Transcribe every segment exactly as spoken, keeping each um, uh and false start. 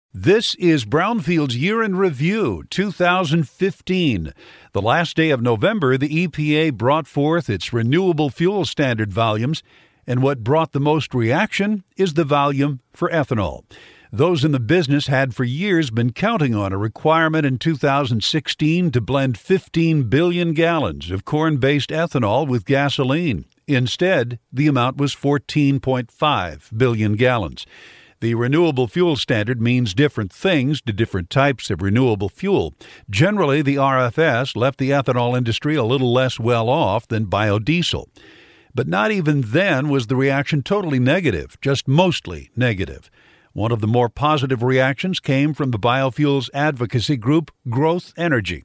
This is Brownfield's Year in Review two thousand fifteen. The last day of November, the E P A brought forth its renewable fuel standard volumes, and what brought the most reaction is the volume for ethanol. Those in the business had for years been counting on a requirement in two thousand sixteen to blend fifteen billion gallons of corn-based ethanol with gasoline. Instead, the amount was fourteen point five billion gallons. The renewable fuel standard means different things to different types of renewable fuel. Generally, the R F S left the ethanol industry a little less well off than biodiesel. But not even then was the reaction totally negative, just mostly negative. One of the more positive reactions came from the biofuels advocacy group Growth Energy.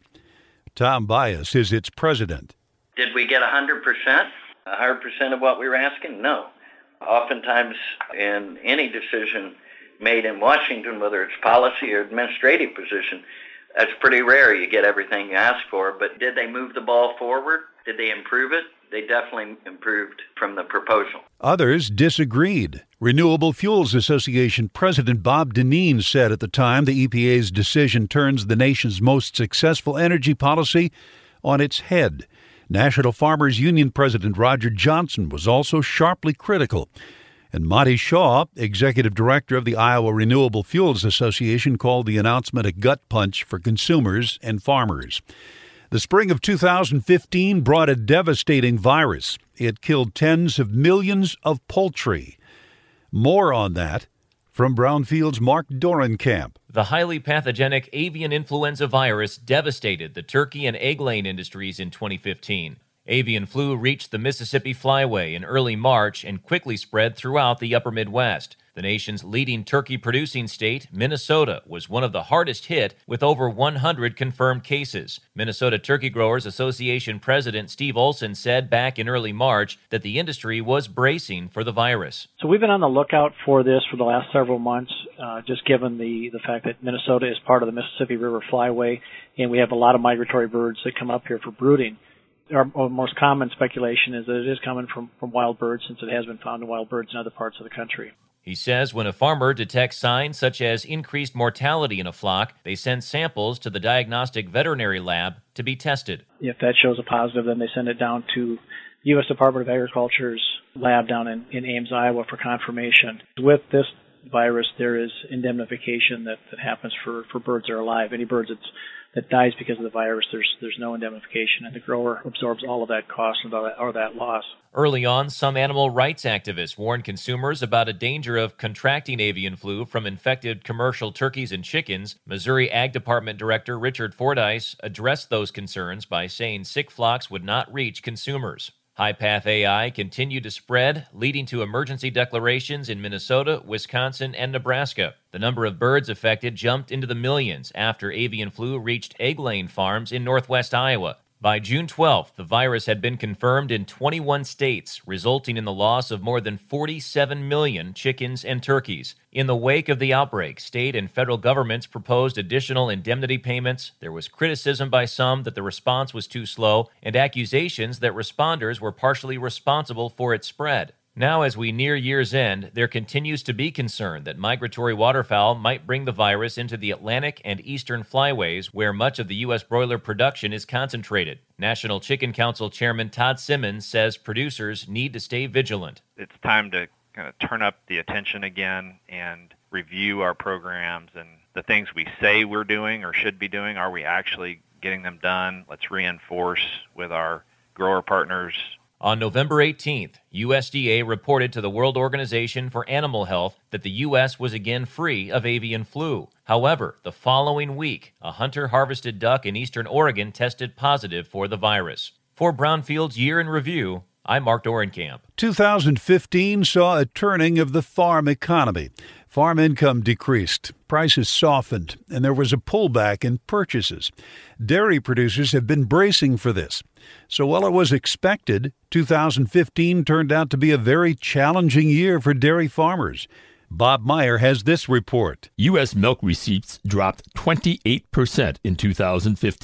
Tom Bias is its president. Did we get one hundred percent? one hundred percent of what we were asking? No. Oftentimes in any decision made in Washington, whether it's policy or administrative position, that's pretty rare you get everything you ask for. But did they move the ball forward? Did they improve it? They definitely improved from the proposal. Others disagreed. Renewable Fuels Association President Bob Dineen said at the time the E P A's decision turns the nation's most successful energy policy on its head. National Farmers Union President Roger Johnson was also sharply critical. And Monty Shaw, executive director of the Iowa Renewable Fuels Association, called the announcement a gut punch for consumers and farmers. The spring of two thousand fifteen brought a devastating virus. It killed tens of millions of poultry. More on that from Brownfield's Mark Dorenkamp. The highly pathogenic avian influenza virus devastated the turkey and egg-laying industries in twenty fifteen. Avian flu reached the Mississippi Flyway in early March and quickly spread throughout the upper Midwest. The nation's leading turkey-producing state, Minnesota, was one of the hardest hit with over one hundred confirmed cases. Minnesota Turkey Growers Association President Steve Olson said back in early March that the industry was bracing for the virus. So we've been on the lookout for this for the last several months, uh, just given the, the fact that Minnesota is part of the Mississippi River Flyway, and we have a lot of migratory birds that come up here for brooding. Our, our most common speculation is that it is coming from, from wild birds, since it has been found in wild birds in other parts of the country. He says when a farmer detects signs such as increased mortality in a flock, they send samples to the diagnostic veterinary lab to be tested. If that shows a positive, then they send it down to the U S Department of Agriculture's lab down in, in Ames, Iowa for confirmation. With this virus, there is indemnification that, that happens for, for birds that are alive. Any birds that's, that dies because of the virus, there's there's no indemnification, and the grower absorbs all of that cost or that, or that loss. Early on, some animal rights activists warned consumers about a danger of contracting avian flu from infected commercial turkeys and chickens. Missouri Ag Department Director Richard Fordyce addressed those concerns by saying sick flocks would not reach consumers. High-path A I continued to spread, leading to emergency declarations in Minnesota, Wisconsin, and Nebraska. The number of birds affected jumped into the millions after avian flu reached egg-laying farms in northwest Iowa. By June twelfth, the virus had been confirmed in twenty-one states, resulting in the loss of more than forty-seven million chickens and turkeys. In the wake of the outbreak, state and federal governments proposed additional indemnity payments. There was criticism by some that the response was too slow, and accusations that responders were partially responsible for its spread. Now, as we near year's end, there continues to be concern that migratory waterfowl might bring the virus into the Atlantic and Eastern flyways, where much of the U S broiler production is concentrated. National Chicken Council Chairman Todd Simmons says producers need to stay vigilant. It's time to kind of turn up the attention again and review our programs and the things we say we're doing or should be doing. Are we actually getting them done? Let's reinforce with our grower partners. On November eighteenth, U S D A reported to the World Organization for Animal Health that the U S was again free of avian flu. However, the following week, a hunter-harvested duck in eastern Oregon tested positive for the virus. For Brownfield's Year in Review, I'm Mark Dorenkamp. two thousand fifteen saw a turning of the farm economy. Farm income decreased, prices softened, and there was a pullback in purchases. Dairy producers have been bracing for this. So while it was expected, two thousand fifteen turned out to be a very challenging year for dairy farmers. Bob Meyer has this report. U S milk receipts dropped twenty-eight percent in two thousand fifteen,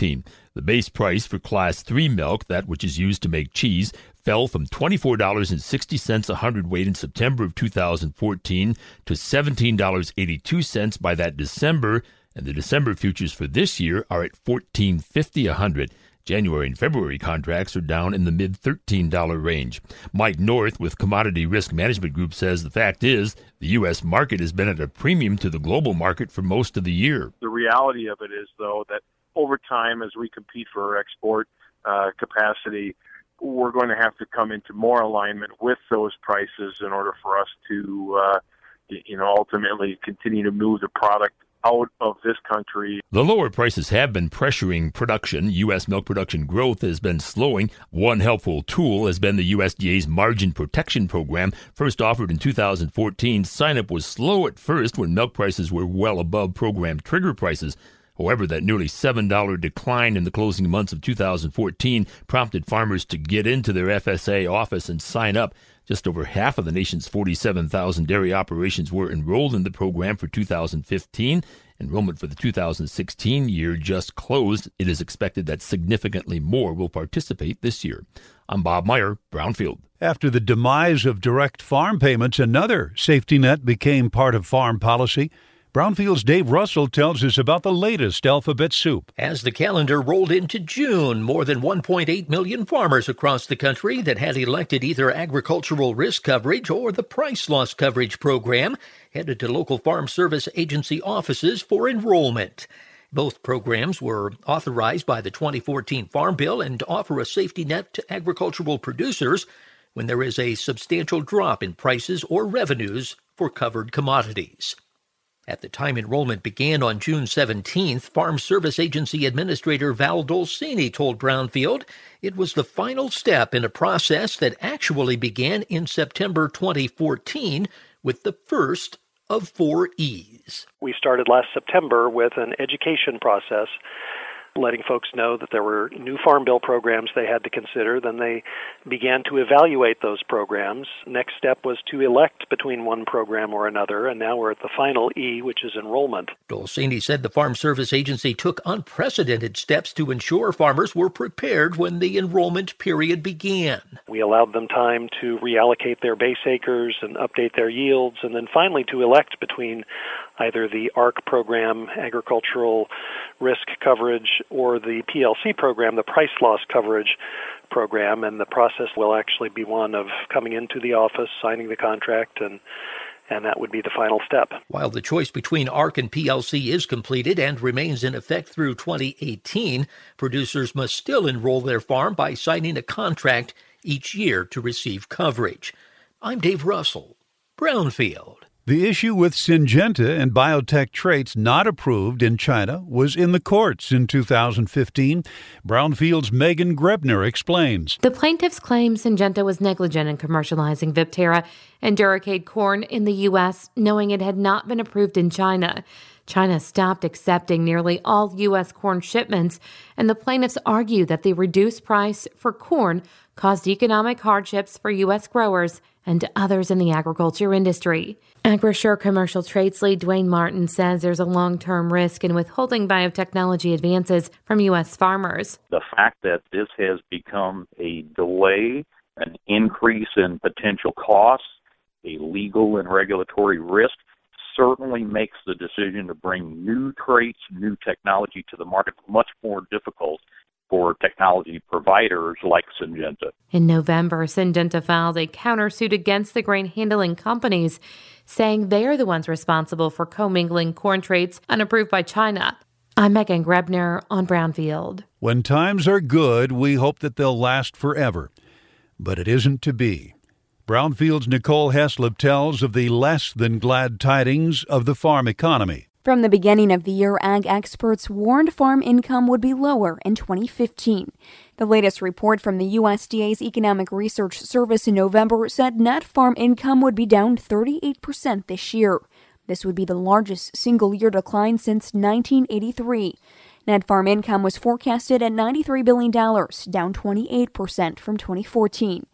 The base price for Class three milk, that which is used to make cheese, fell from twenty-four dollars and sixty cents a hundredweight in September of two thousand fourteen to seventeen dollars and eighty-two cents by that December, and the December futures for this year are at fourteen fifty a hundred. January and February contracts are down in the mid thirteen dollars range. Mike North with Commodity Risk Management Group says the fact is the U S market has been at a premium to the global market for most of the year. The reality of it is, though, that over time as we compete for export uh, capacity, we're going to have to come into more alignment with those prices in order for us to, uh, you know, ultimately continue to move the product out of this country. The lower prices have been pressuring production. U S milk production growth has been slowing. One helpful tool has been the U S D A's Margin Protection Program. First offered in two thousand fourteen, sign-up was slow at first when milk prices were well above program trigger prices. However, that nearly seven dollars decline in the closing months of two thousand fourteen prompted farmers to get into their F S A office and sign up. Just over half of the nation's forty-seven thousand dairy operations were enrolled in the program for two thousand fifteen. Enrollment for the two thousand sixteen year just closed. It is expected that significantly more will participate this year. I'm Bob Meyer, Brownfield. After the demise of direct farm payments, another safety net became part of farm policy. Brownfield's Dave Russell tells us about the latest alphabet soup. As the calendar rolled into June, more than one point eight million farmers across the country that had elected either agricultural risk coverage or the price loss coverage program headed to local Farm Service Agency offices for enrollment. Both programs were authorized by the twenty fourteen Farm Bill and offer a safety net to agricultural producers when there is a substantial drop in prices or revenues for covered commodities. At the time enrollment began on June seventeenth, Farm Service Agency Administrator Val Dolcini told Brownfield it was the final step in a process that actually began in September twenty fourteen with the first of four E's. We started last September with an education process, letting folks know that there were new Farm Bill programs they had to consider. Then they began to evaluate those programs. Next step was to elect between one program or another, and now we're at the final E, which is enrollment. Dolcini said the Farm Service Agency took unprecedented steps to ensure farmers were prepared when the enrollment period began. We allowed them time to reallocate their base acres and update their yields, and then finally to elect between either the A R C program, agricultural risk coverage, or the P L C program, the price loss coverage program, and the process will actually be one of coming into the office, signing the contract, and and that would be the final step. While the choice between A R C and P L C is completed and remains in effect through twenty eighteen, producers must still enroll their farm by signing a contract each year to receive coverage. I'm Dave Russell, Brownfield. The issue with Syngenta and biotech traits not approved in China was in the courts in two thousand fifteen. Brownfield's Megan Grebner explains. The plaintiffs claim Syngenta was negligent in commercializing Viptera and Duracade corn in the U S, knowing it had not been approved in China. China stopped accepting nearly all U S corn shipments, and the plaintiffs argue that the reduced price for corn caused economic hardships for U S growers and others in the agriculture industry. Agrisure commercial traits lead Dwayne Martin says there's a long-term risk in withholding biotechnology advances from U S farmers. The fact that this has become a delay, an increase in potential costs, a legal and regulatory risk, certainly makes the decision to bring new traits, new technology to the market much more difficult for technology providers like Syngenta. In November, Syngenta filed a countersuit against the grain handling companies, saying they are the ones responsible for commingling corn traits unapproved by China. I'm Megan Grebner on Brownfield. When times are good, we hope that they'll last forever. But it isn't to be. Brownfield's Nicole Heslop tells of the less than glad tidings of the farm economy. From the beginning of the year, ag experts warned farm income would be lower in twenty fifteen. The latest report from the U S D A's Economic Research Service in November said net farm income would be down thirty-eight percent this year. This would be the largest single-year decline since nineteen eighty-three. Net farm income was forecasted at ninety-three billion dollars, down twenty-eight percent from twenty fourteen.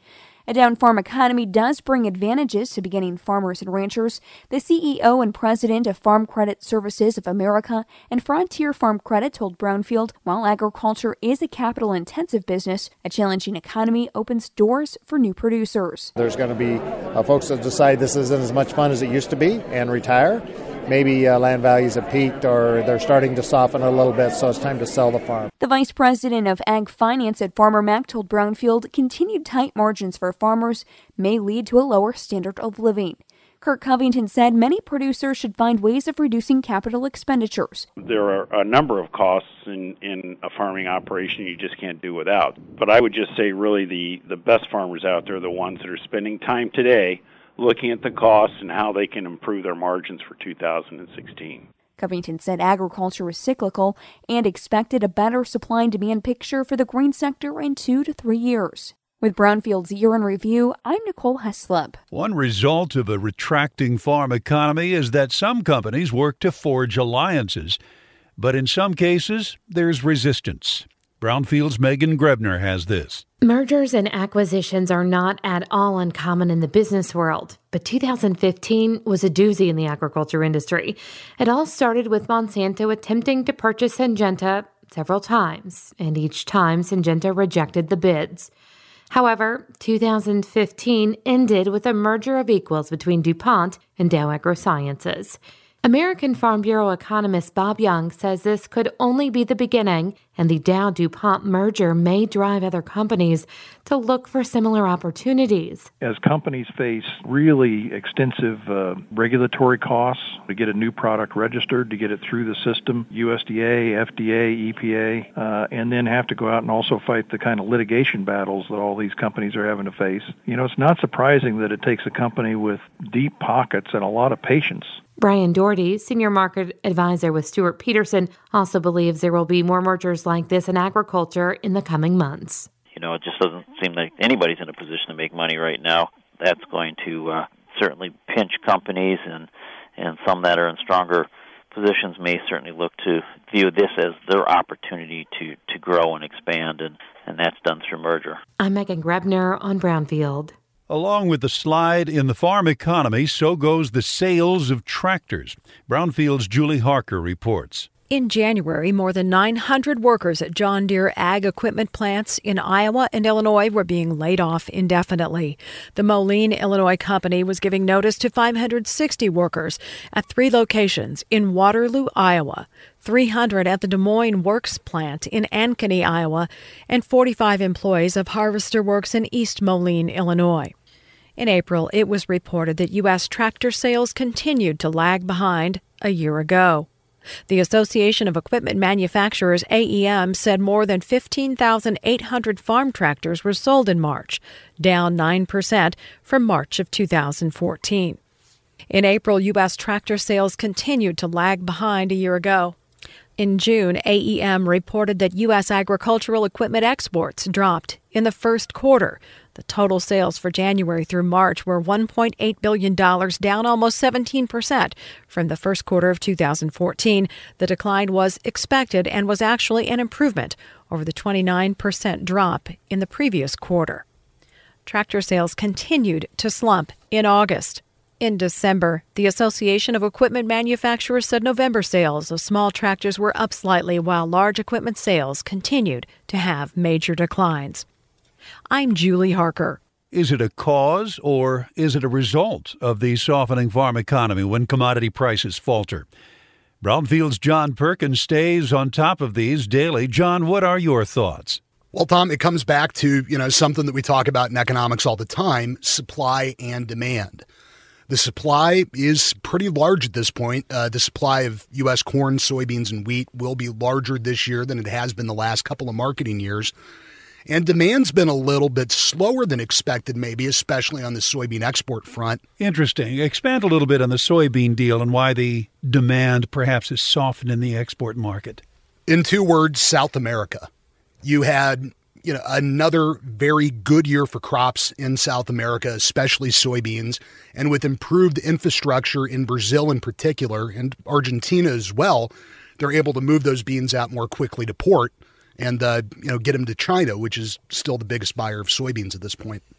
A down farm economy does bring advantages to beginning farmers and ranchers. The C E O and president of Farm Credit Services of America and Frontier Farm Credit told Brownfield, while agriculture is a capital-intensive business, a challenging economy opens doors for new producers. There's going to be uh, folks that decide this isn't as much fun as it used to be and retire. Maybe uh, land values have peaked or they're starting to soften a little bit, so it's time to sell the farm. The vice president of Ag Finance at Farmer Mac told Brownfield continued tight margins for farmers may lead to a lower standard of living. Kirk Covington said many producers should find ways of reducing capital expenditures. There are a number of costs in, in a farming operation you just can't do without. But I would just say really the, the best farmers out there are the ones that are spending time today looking at the costs and how they can improve their margins for two thousand sixteen. Covington said agriculture is cyclical and expected a better supply and demand picture for the grain sector in two to three years. With Brownfield's Year in Review, I'm Nicole Heslop. One result of a retracting farm economy is that some companies work to forge alliances, but in some cases, there's resistance. Brownfield's Megan Grebner has this. Mergers and acquisitions are not at all uncommon in the business world, but two thousand fifteen was a doozy in the agriculture industry. It all started with Monsanto attempting to purchase Syngenta several times, and each time Syngenta rejected the bids. However, two thousand fifteen ended with a merger of equals between DuPont and Dow AgroSciences. American Farm Bureau economist Bob Young says this could only be the beginning, and the Dow-DuPont merger may drive other companies to look for similar opportunities. As companies face really extensive uh, regulatory costs to get a new product registered, to get it through the system, U S D A, F D A, E P A, uh, and then have to go out and also fight the kind of litigation battles that all these companies are having to face, you know, it's not surprising that it takes a company with deep pockets and a lot of patience. Brian Doherty, senior market advisor with Stuart Peterson, also believes there will be more mergers like this in agriculture in the coming months. You know, it just doesn't seem like anybody's in a position to make money right now. That's going to uh, certainly pinch companies, and, and some that are in stronger positions may certainly look to view this as their opportunity to, to grow and expand, and, and that's done through merger. I'm Megan Grebner on Brownfield. Along with the slide in the farm economy, so goes the sales of tractors. Brownfield's Julie Harker reports. In January, more than nine hundred workers at John Deere ag equipment plants in Iowa and Illinois were being laid off indefinitely. The Moline, Illinois company was giving notice to five hundred sixty workers at three locations in Waterloo, Iowa, three hundred at the Des Moines Works plant in Ankeny, Iowa, and forty-five employees of Harvester Works in East Moline, Illinois. In April, it was reported that U S tractor sales continued to lag behind a year ago. The Association of Equipment Manufacturers, A E M, said more than fifteen thousand eight hundred farm tractors were sold in March, down nine percent from March of two thousand fourteen. In April, U S tractor sales continued to lag behind a year ago. In June, A E M reported that U S agricultural equipment exports dropped in the first quarter. The total sales for January through March were one point eight billion dollars, down almost seventeen percent from the first quarter of two thousand fourteen. The decline was expected and was actually an improvement over the twenty-nine percent drop in the previous quarter. Tractor sales continued to slump in August. In December, the Association of Equipment Manufacturers said November sales of small tractors were up slightly, while large equipment sales continued to have major declines. I'm Julie Harker. Is it a cause or is it a result of the softening farm economy when commodity prices falter? Brownfield's John Perkins stays on top of these daily. John, what are your thoughts? Well, Tom, it comes back to, you know, something that we talk about in economics all the time, supply and demand. The supply is pretty large at this point. Uh, the supply of U S corn, soybeans, and wheat will be larger this year than it has been the last couple of marketing years. And demand's been a little bit slower than expected, maybe, especially on the soybean export front. Interesting. Expand a little bit on the soybean deal and why the demand perhaps is softened in the export market. In two words, South America. You had, you know, another very good year for crops in South America, especially soybeans, and with improved infrastructure in Brazil in particular, and Argentina as well, they're able to move those beans out more quickly to port and uh, you know, get them to China, which is still the biggest buyer of soybeans at this point.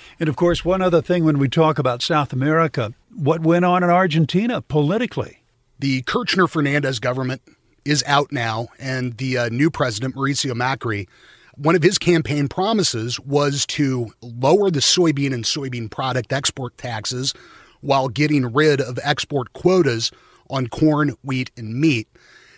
And, of course, one other thing when we talk about South America, what went on in Argentina politically? The Kirchner-Fernandez government is out now, and the uh, new president, Mauricio Macri, one of his campaign promises was to lower the soybean and soybean product export taxes while getting rid of export quotas on corn, wheat, and meat.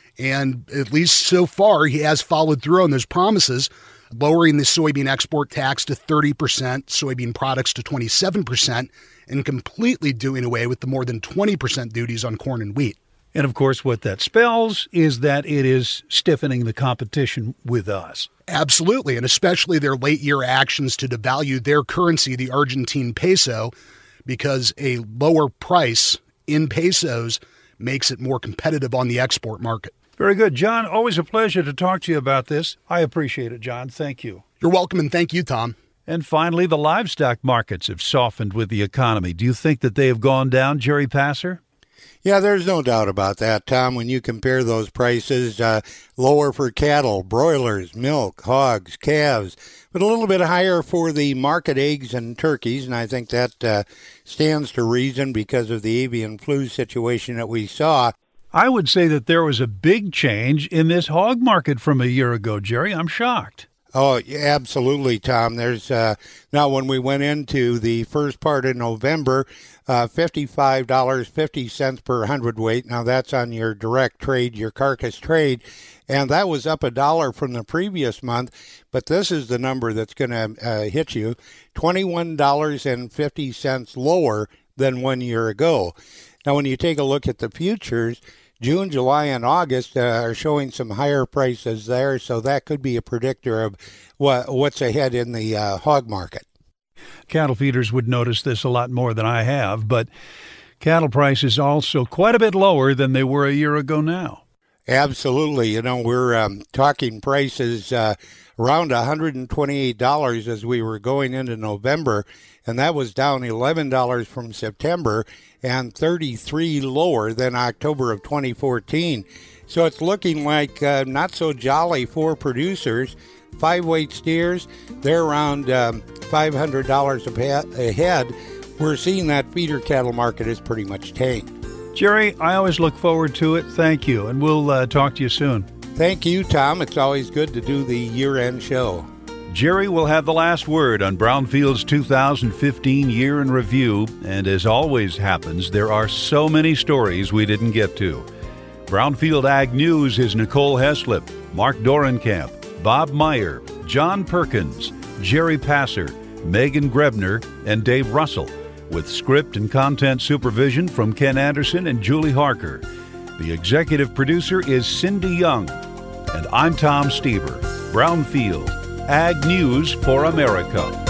And at least so far, he has followed through on those promises, lowering the soybean export tax to thirty percent, soybean products to twenty-seven percent, and completely doing away with the more than twenty percent duties on corn and wheat. And, of course, what that spells is that it is stiffening the competition with us. Absolutely, and especially their late-year actions to devalue their currency, the Argentine peso, because a lower price in pesos makes it more competitive on the export market. Very good. John, always a pleasure to talk to you about this. I appreciate it, John. Thank you. You're welcome, and thank you, Tom. And finally, the livestock markets have softened with the economy. Do you think that they have gone down, Jerry Passer? Yeah, there's no doubt about that, Tom. When you compare those prices, uh, lower for cattle, broilers, milk, hogs, calves, but a little bit higher for the market eggs and turkeys, and I think that uh, stands to reason because of the avian flu situation that we saw. I would say that there was a big change in this hog market from a year ago, Jerry. I'm shocked. Oh, yeah, absolutely, Tom. There's uh, now when we went into the first part of November, uh, fifty-five dollars and fifty cents per hundredweight. Now that's on your direct trade, your carcass trade, and that was up a dollar from the previous month. But this is the number that's going to uh, hit you, twenty-one dollars and fifty cents lower than one year ago. Now, when you take a look at the futures, June, July, and August uh, are showing some higher prices there, so that could be a predictor of what, what's ahead in the uh, hog market. Cattle feeders would notice this a lot more than I have, but cattle prices also quite a bit lower than they were a year ago now. Absolutely. You know, we're um, talking prices uh, around one hundred twenty-eight dollars as we were going into November, and that was down eleven dollars from September and thirty-three dollars lower than October of twenty fourteen. So it's looking like uh, not so jolly for producers. Five-weight steers, they're around um, five hundred dollars a head. We're seeing that feeder cattle market is pretty much tanked. Jerry, I always look forward to it. Thank you, and we'll uh, talk to you soon. Thank you, Tom. It's always good to do the year-end show. Jerry will have the last word on Brownfield's two thousand fifteen Year in Review, and as always happens, there are so many stories we didn't get to. Brownfield Ag News is Nicole Heslip, Mark Dorenkamp, Bob Meyer, John Perkins, Jerry Passer, Megan Grebner, and Dave Russell, with script and content supervision from Ken Anderson and Julie Harker. The executive producer is Cindy Young, and I'm Tom Stever. Brownfield Ag News for America.